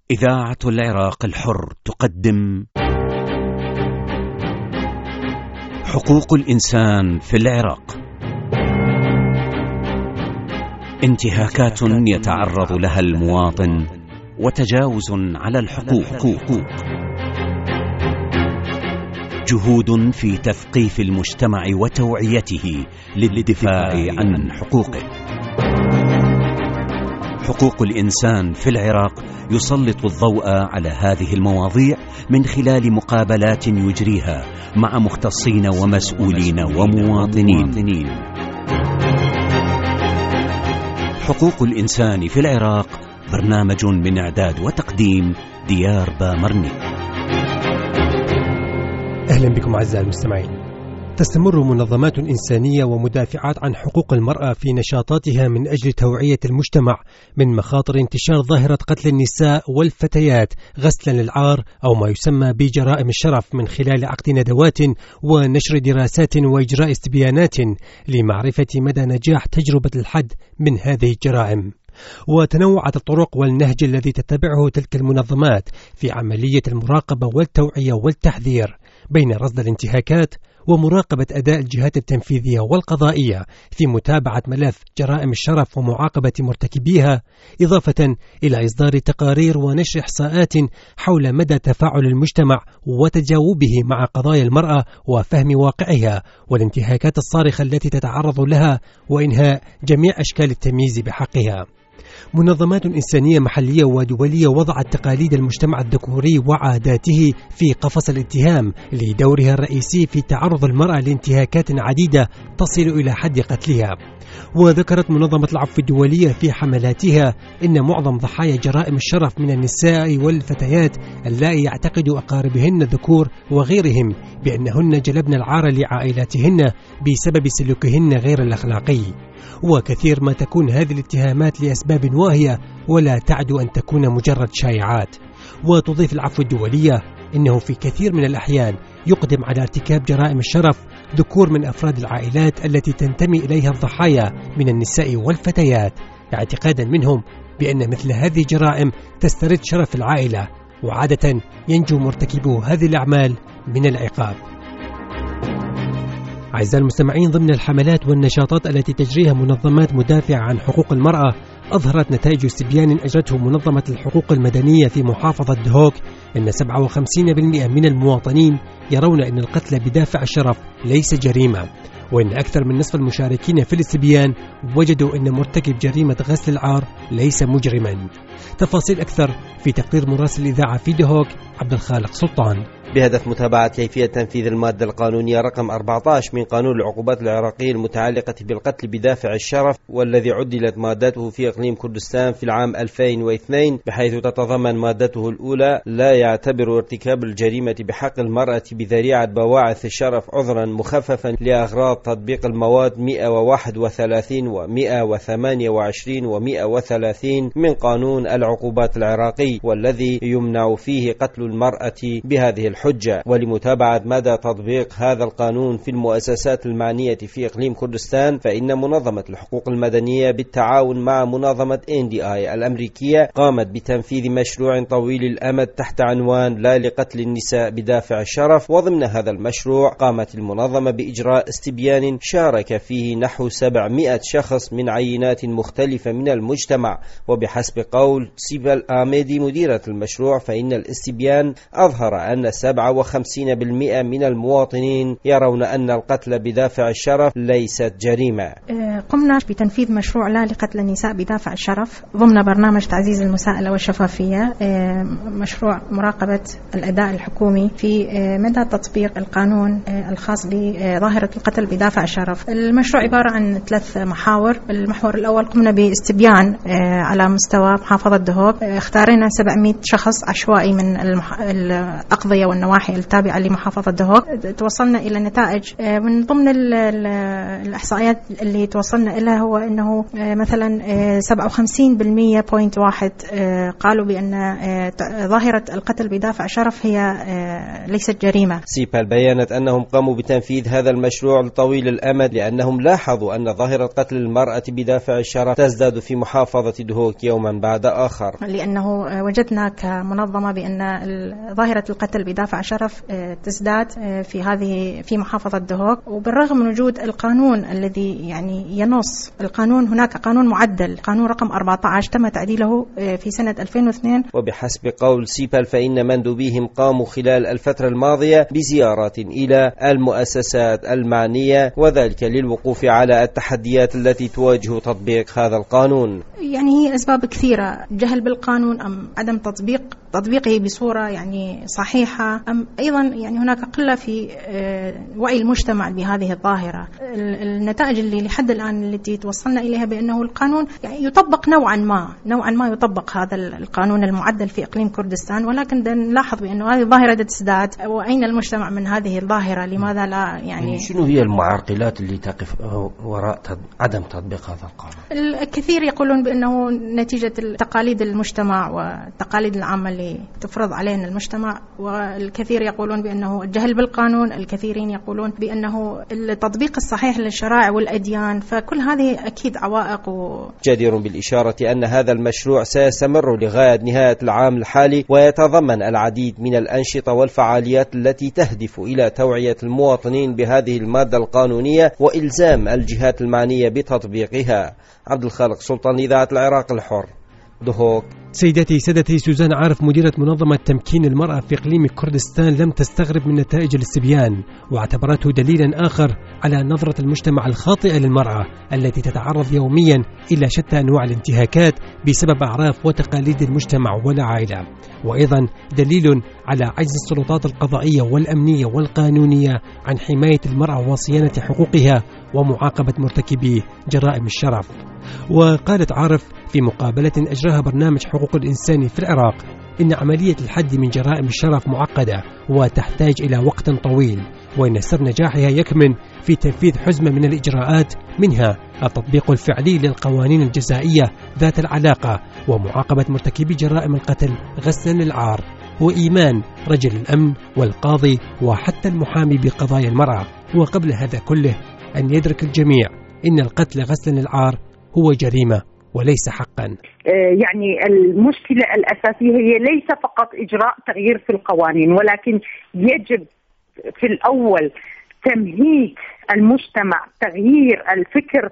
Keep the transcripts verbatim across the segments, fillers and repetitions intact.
إذاعة العراق الحر تقدم حقوق الإنسان في العراق. انتهاكات يتعرض لها المواطن وتجاوز على الحقوق، جهود في تثقيف المجتمع وتوعيته للدفاع عن حقوقه. حقوق الإنسان في العراق يسلط الضوء على هذه المواضيع من خلال مقابلات يجريها مع مختصين ومسؤولين ومواطنين. حقوق الإنسان في العراق برنامج من إعداد وتقديم ديار بامرني. أهلا بكم أعزائي المستمعين. تستمر منظمات إنسانية ومدافعات عن حقوق المرأة في نشاطاتها من أجل توعية المجتمع من مخاطر انتشار ظاهرة قتل النساء والفتيات غسلا للعار أو ما يسمى بجرائم الشرف، من خلال عقد ندوات ونشر دراسات وإجراء استبيانات لمعرفة مدى نجاح تجربة الحد من هذه الجرائم. وتنوعت الطرق والنهج الذي تتبعه تلك المنظمات في عملية المراقبة والتوعية والتحذير بين رصد الانتهاكات ومراقبة أداء الجهات التنفيذية والقضائية في متابعة ملف جرائم الشرف ومعاقبة مرتكبيها، إضافة إلى إصدار تقارير ونشر إحصاءات حول مدى تفاعل المجتمع وتجاوبه مع قضايا المرأة وفهم واقعها والانتهاكات الصارخة التي تتعرض لها وإنهاء جميع أشكال التمييز بحقها. منظمات إنسانية محلية ودولية وضعت تقاليد المجتمع الذكوري وعاداته في قفص الاتهام لدورها الرئيسي في تعرض المرأة لانتهاكات عديدة تصل إلى حد قتلها. وذكرت منظمة العفو الدولية في حملاتها إن معظم ضحايا جرائم الشرف من النساء والفتيات اللائي يعتقد أقاربهن الذكور وغيرهم بأنهن جلبن العار لعائلاتهن بسبب سلوكهن غير الأخلاقي. وكثير ما تكون هذه الاتهامات لأسباب واهية ولا تعد أن تكون مجرد شائعات. وتضيف العفو الدولية إنه في كثير من الأحيان يقدم على ارتكاب جرائم الشرف ذكور من أفراد العائلات التي تنتمي إليها الضحايا من النساء والفتيات، اعتقادا منهم بأن مثل هذه الجرائم تسترد شرف العائلة، وعادة ينجو مرتكبو هذه الأعمال من العقاب. أعزائي المستمعين، ضمن الحملات والنشاطات التي تجريها منظمات مدافعة عن حقوق المرأة، أظهرت نتائج استبيان أجرته منظمة الحقوق المدنية في محافظة دهوك أن سبعة وخمسين بالمئة من المواطنين يرون أن القتل بدافع الشرف ليس جريمة، وأن أكثر من نصف المشاركين في الاستبيان وجدوا أن مرتكب جريمة غسل العار ليس مجرما. تفاصيل أكثر في تقرير مراسل الإذاعة في دهوك عبد الخالق سلطان. بهدف متابعة كيفية تنفيذ المادة القانونية رقم أربعة عشر من قانون العقوبات العراقي المتعلقة بالقتل بدافع الشرف، والذي عدلت مادته في إقليم كردستان في العام ألفين واثنين، بحيث تتضمن مادته الأولى: لا يعتبر ارتكاب الجريمة بحق المرأة بذريعة بواعث الشرف عذرا مخففا لأغراض تطبيق المواد مئة وواحد وثلاثين ومئة وثمانية وعشرين ومئة وثلاثين من قانون العقوبات العراقي، والذي يمنع فيه قتل المرأة بهذه الحجة. ولمتابعة مدى تطبيق هذا القانون في المؤسسات المعنية في إقليم كردستان، فإن منظمة الحقوق المدنية بالتعاون مع منظمة إن دي آي الأمريكية قامت بتنفيذ مشروع طويل الأمد تحت عنوان لا لقتل النساء بدافع الشرف. وضمن هذا المشروع قامت المنظمة بإجراء استبيان شارك فيه نحو سبعمئة شخص من عينات مختلفة من المجتمع. وبحسب قول سيبل آميدي مديرة المشروع، فإن الاستبيان أظهر أن سبعة وخمسين بالمئة من المواطنين يرون أن القتل بدافع الشرف ليست جريمة. قمنا بتنفيذ مشروع لا لقتل النساء بدافع الشرف ضمن برنامج تعزيز المساءلة والشفافية، مشروع مراقبة الأداء الحكومي في مدى تطبيق القانون الخاص بظاهرة القتل بدافع الشرف. المشروع عبارة عن ثلاث محاور. المحور الأول قمنا باستبيان على مستوى محافظة دهوك، اختارنا سبعمئة شخص عشوائي من الأقضية والنواحي التابعة لمحافظة دهوك. توصلنا إلى نتائج من ضمن الإحصائيات اللي توصلنا إليها هو أنه مثلا سبعة وخمسين بالمئة بوينت واحد قالوا بأن ظاهرة القتل بدافع شرف هي ليست جريمة. سيبال بيّنت أنهم قاموا بتنفيذ هذا المشروع طويل الأمد لأنهم لاحظوا أن ظاهرة قتل المرأة بدافع الشرف تزداد في محافظة دهوك يوما بعد آخر، لأنه وجدنا كمنظمة بأن ظاهرة القتل بدافع شرف تزداد في هذه في محافظة دهوك، وبالرغم من وجود القانون الذي يعني ينص القانون، هناك قانون معدل، قانون رقم أربعة عشر تم تعديله في سنة ألفين واثنين. وبحسب قول سيبال فإن مندوبيهم قاموا خلال الفترة الماضية بزيارات إلى المؤسسات المعنية، وذلك للوقوف على التحديات التي تواجه تطبيق هذا القانون. يعني هي أسباب كثيرة، جهل بالقانون أم عدم تطبيق تطبيقه بصورة يعني صحيحة، أم أيضا يعني هناك قلة في وعي المجتمع بهذه الظاهرة. النتائج اللي لحد الآن التي توصلنا إليها بأنه القانون يعني يطبق نوعا ما نوعا ما يطبق هذا القانون المعدل في إقليم كردستان، ولكن نلاحظ بأنه هذه الظاهرة تزداد. وأين المجتمع من هذه الظاهرة؟ لماذا لا يعني شنو هي المعرقلات اللي تقف وراء عدم تطبيق هذا القانون؟ الكثير يقولون بأنه نتيجة تقاليد المجتمع والتقاليد العامة اللي تفرض علينا المجتمع، والكثير يقولون بأنه الجهل بالقانون، الكثيرين يقولون بأنه التطبيق الصحيح للشرائع والأديان، فكل هذه أكيد عوائق. و... جدير بالإشارة أن هذا المشروع سيستمر لغاية نهاية العام الحالي، ويتضمن العديد من الأنشطة والفعاليات التي تهدف إلى توعية المواطنين بهذه المادة القانونية وإلزام الجهات المعنية بتطبيقها. عبد الخالق سلطان، إذاعة العراق الحر، دهوك. سيدتي سادتي، سوزان عارف مديرة منظمة تمكين المرأة في إقليم كردستان لم تستغرب من نتائج الاستبيان، واعتبرته دليلا آخر على نظرة المجتمع الخاطئة للمرأة التي تتعرض يوميا إلى شتى أنواع الانتهاكات بسبب أعراف وتقاليد المجتمع والعائلة، وأيضا دليل على عجز السلطات القضائية والأمنية والقانونية عن حماية المرأة وصيانة حقوقها ومعاقبة مرتكبي جرائم الشرف. وقالت عارف في مقابلة أجراها برنامج حقوق الإنسان في العراق إن عملية الحد من جرائم الشرف معقدة وتحتاج إلى وقت طويل، وإن سر نجاحها يكمن في تنفيذ حزمة من الإجراءات، منها التطبيق الفعلي للقوانين الجزائية ذات العلاقة ومعاقبة مرتكبي جرائم القتل غسلا للعار، وإيمان رجل الأمن والقاضي وحتى المحامي بقضايا المرأة. وقبل هذا كله أن يدرك الجميع إن القتل غسلا للعار هو جريمة وليس حقا. يعني المشكلة الأساسية هي ليس فقط إجراء تغيير في القوانين، ولكن يجب في الأول تمهيد المجتمع، تغيير الفكر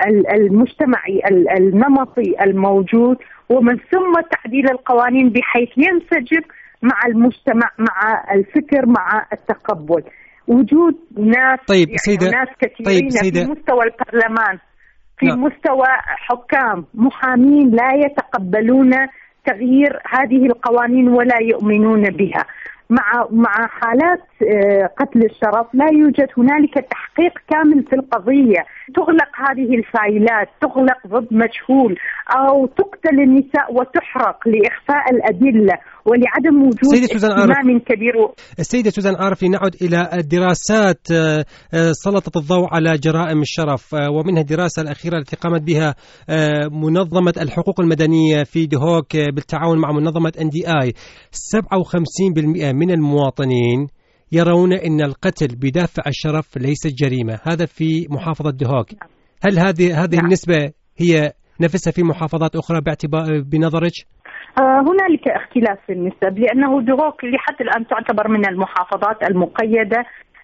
المجتمعي النمطي الموجود، ومن ثم تعديل القوانين بحيث ينسجم مع المجتمع، مع الفكر، مع التقبل. وجود ناس طيب يعني سيدة ناس كثيرين طيب سيدة في مستوى البرلمان، في لا. مستوى حكام، محامين لا يتقبلون تغيير هذه القوانين ولا يؤمنون بها. مع مع حالات قتل الشرف لا يوجد هنالك تحقيق كامل في القضية، تغلق هذه الفايلات، تغلق ضد مجهول، أو تقتل النساء وتحرق لإخفاء الأدلة ولعدم وجود اهتمام كبير. السيدة سوزان عارف، لنعد إلى الدراسات سلطت الضوء على جرائم الشرف، ومنها الدراسة الأخيرة التي قامت بها منظمة الحقوق المدنية في دهوك بالتعاون مع منظمة إن دي آي. سبعة وخمسين بالمئة من المواطنين يرون أن القتل بدافع الشرف ليست جريمة، هذا في محافظة دهوك. هل هذه هذه النسبة هي نفسها في محافظات أخرى باعتبار بنظرك؟ هنالك اختلاف في النسب، لأنه دهوك لحد الآن تعتبر من المحافظات المقيدة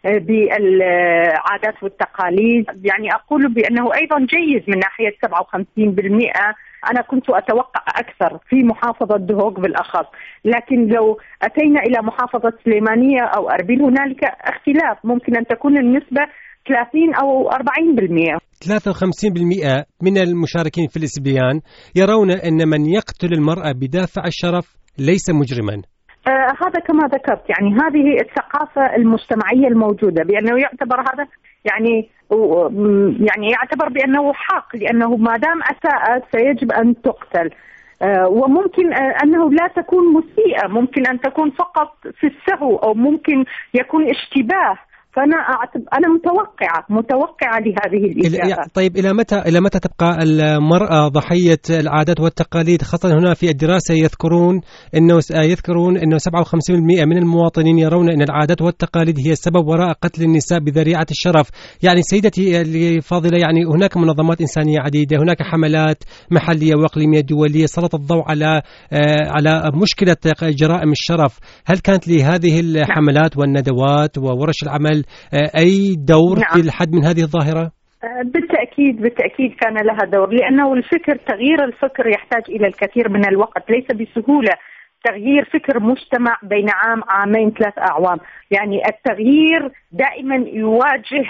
بالعادات والتقاليد. يعني أقول بأنه أيضا جيد من ناحية سبعة وخمسين بالمئة. أنا كنت أتوقع أكثر في محافظة دهوك بالأخص، لكن لو أتينا إلى محافظة سليمانية أو أربيل هنالك اختلاف، ممكن أن تكون النسبة ثلاثين أو أربعين بالمئة. ثلاثة وخمسين بالمئة من المشاركين في الاستبيان يرون أن من يقتل المرأة بدافع الشرف ليس مجرما. آه هذا كما ذكرت، يعني هذه الثقافة المجتمعية الموجودة بأنه يعتبر هذا يعني يعني يعتبر بأنه حق، لأنه ما دام أساءت فيجب أن تقتل. وممكن أنه لا تكون مسيئة، ممكن أن تكون فقط في السهو أو ممكن يكون اشتباه. فأنا أعتبر أنا متوقعة متوقعة لهذه الإشاعة. طيب إلى متى إلى متى تبقى المرأة ضحية العادات والتقاليد؟ خاصة هنا في الدراسة يذكرون إنه يذكرون إنه سبعة وخمسين بالمئة من المواطنين يرون أن العادات والتقاليد هي السبب وراء قتل النساء بذريعة الشرف. يعني سيدتي الفاضلة، يعني هناك منظمات إنسانية عديدة، هناك حملات محلية وإقليمية دولية سلطت الضوء على على مشكلة جرائم الشرف. هل كانت لهذه الحملات والندوات وورش العمل أي دور نعم. في الحد من هذه الظاهرة؟ بالتأكيد بالتأكيد كان لها دور، لأنه الفكر تغيير الفكر يحتاج إلى الكثير من الوقت، ليس بسهولة تغيير فكر مجتمع بين عام عامين ثلاث أعوام. يعني التغيير دائما يواجه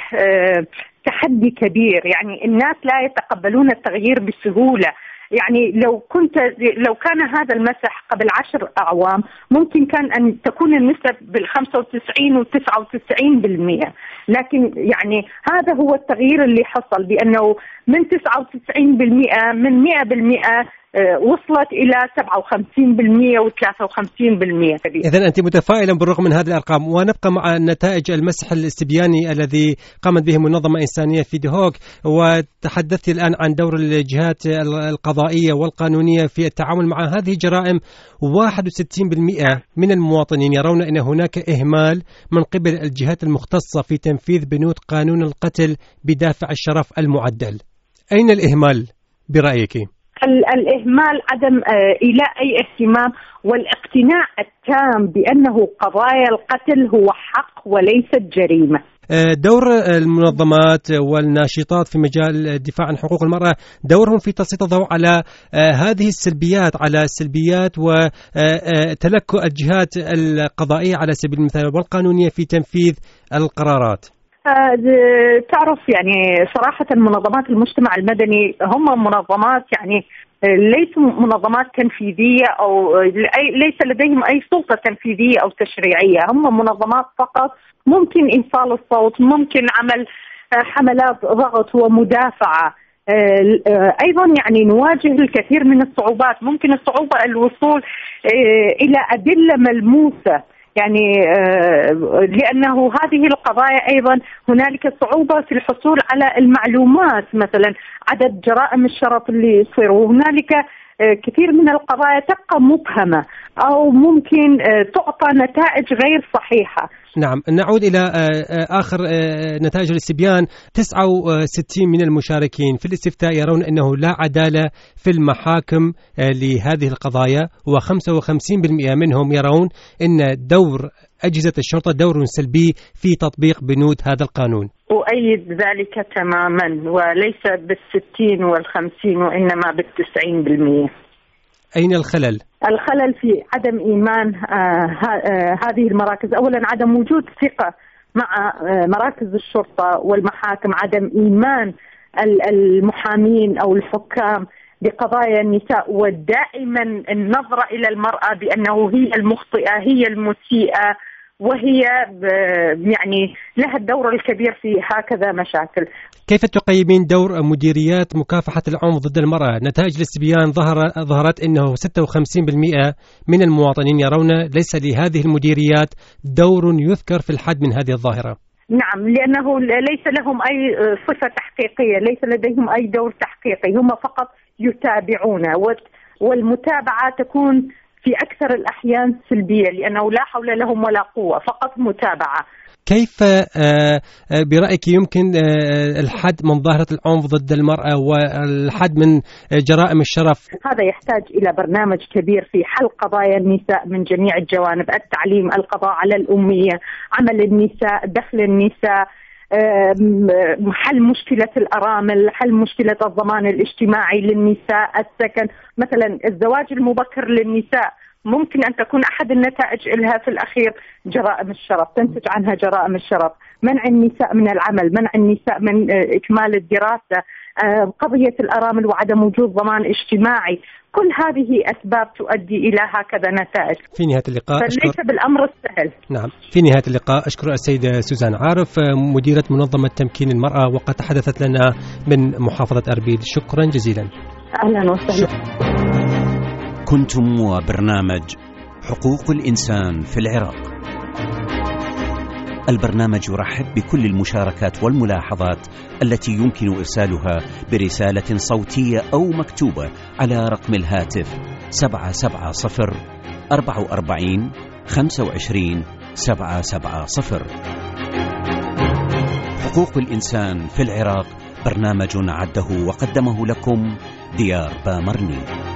تحدي كبير، يعني الناس لا يتقبلون التغيير بسهولة. يعني لو كنت لو كان هذا المسح قبل عشر أعوام ممكن كان أن تكون النسب بالخمسة وتسعين وتسعة وتسعين بالمئة، لكن يعني هذا هو التغيير اللي حصل، بأنه من تسعة وتسعين بالمئة من مئة بالمئة وصلت إلى سبعة وخمسين بالمئة وثلاثة وخمسين بالمئة. إذن أنت متفائلة بالرغم من هذه الأرقام. ونبقى مع نتائج المسح الاستبياني الذي قامت به منظمة إنسانية في دهوك، وتحدثت الآن عن دور الجهات القضائية والقانونية في التعامل مع هذه الجرائم. واحد وستين بالمئة من المواطنين يرون أن هناك إهمال من قبل الجهات المختصة في تنفيذ بنود قانون القتل بدافع الشرف المعدل. أين الإهمال برأيك؟ الإهمال، عدم إيلاء أي اهتمام، والاقتناع التام بأنه قضايا القتل هو حق وليست جريمة. دور المنظمات والناشطات في مجال الدفاع عن حقوق المرأة، دورهم في تسليط الضوء على هذه السلبيات على السلبيات وتلكؤ الجهات القضائية على سبيل المثال والقانونية في تنفيذ القرارات. تعرف يعني صراحة منظمات المجتمع المدني هم منظمات يعني ليسوا منظمات تنفيذية أو ليس لديهم أي سلطة تنفيذية أو تشريعية، هم منظمات فقط ممكن إيصال الصوت، ممكن عمل حملات ضغط ومدافعة. أيضا يعني نواجه الكثير من الصعوبات، ممكن الصعوبة الوصول إلى أدلة ملموسة، يعني لأنه هذه القضايا أيضا هنالك صعوبة في الحصول على المعلومات، مثلا عدد جرائم الشرف اللي يصير، وهنالك كثير من القضايا تبقى مبهمة أو ممكن تعطى نتائج غير صحيحة. نعم، نعود إلى آخر نتائج الاستبيان. تسعة وستين من المشاركين في الاستفتاء يرون أنه لا عدالة في المحاكم لهذه القضايا، وخمسة وخمسين بالمئة منهم يرون أن دور أجهزة الشرطة دور سلبي في تطبيق بنود هذا القانون. أؤيد ذلك تماما، وليس بالستين والخمسين وإنما بالتسعين بالمئة. أين الخلل؟ الخلل في عدم إيمان آه آه هذه المراكز. أولا عدم وجود ثقة مع آه مراكز الشرطة والمحاكم، عدم إيمان المحامين أو الحكام بقضايا النساء، ودائما النظرة إلى المرأة بأنه هي المخطئة هي المسيئة، وهي يعني لها الدور الكبير في هكذا مشاكل. كيف تقيمين دور مديريات مكافحة العنف ضد المرأة؟ نتائج الاستبيان ظهر ظهرت أنه ستة وخمسين بالمئة من المواطنين يرون ليس لهذه المديريات دور يذكر في الحد من هذه الظاهرة. نعم، لأنه ليس لهم أي صفة تحقيقية، ليس لديهم أي دور تحقيقي، هم فقط يتابعون، والمتابعة تكون في أكثر الأحيان سلبية لأنه لا حول لهم ولا قوة، فقط متابعة. كيف برأيك يمكن الحد من ظاهرة العنف ضد المرأة والحد من جرائم الشرف؟ هذا يحتاج إلى برنامج كبير في حل قضايا النساء من جميع الجوانب، التعليم، القضاء على الأمية، عمل النساء، دخل النساء، حل مشكلة الأرامل، حل مشكلة الضمان الاجتماعي للنساء، السكن، مثلا الزواج المبكر للنساء ممكن أن تكون أحد النتائج لها في الأخير جرائم الشرف، تنتج عنها جرائم الشرف، منع النساء من العمل، منع النساء من إكمال الدراسة، قضية الأرامل وعدم وجود ضمان اجتماعي، كل هذه أسباب تؤدي إلى هكذا نتائج. في نهاية اللقاء فليس أشكر... بالأمر السهل. نعم، في نهاية اللقاء أشكر السيدة سوزان عارف مديرة منظمة تمكين المرأة، وقد تحدثت لنا من محافظة أربيل. شكرا جزيلا. أهلا وسهلا. كنتم وبرنامج حقوق الإنسان في العراق. البرنامج يرحب بكل المشاركات والملاحظات التي يمكن إرسالها برسالة صوتية أو مكتوبة على رقم الهاتف سبعة سبعة صفر أربعة وأربعين خمسة وعشرين سبعة سبعة صفر. حقوق الإنسان في العراق برنامج عده وقدمه لكم ديار بامرني.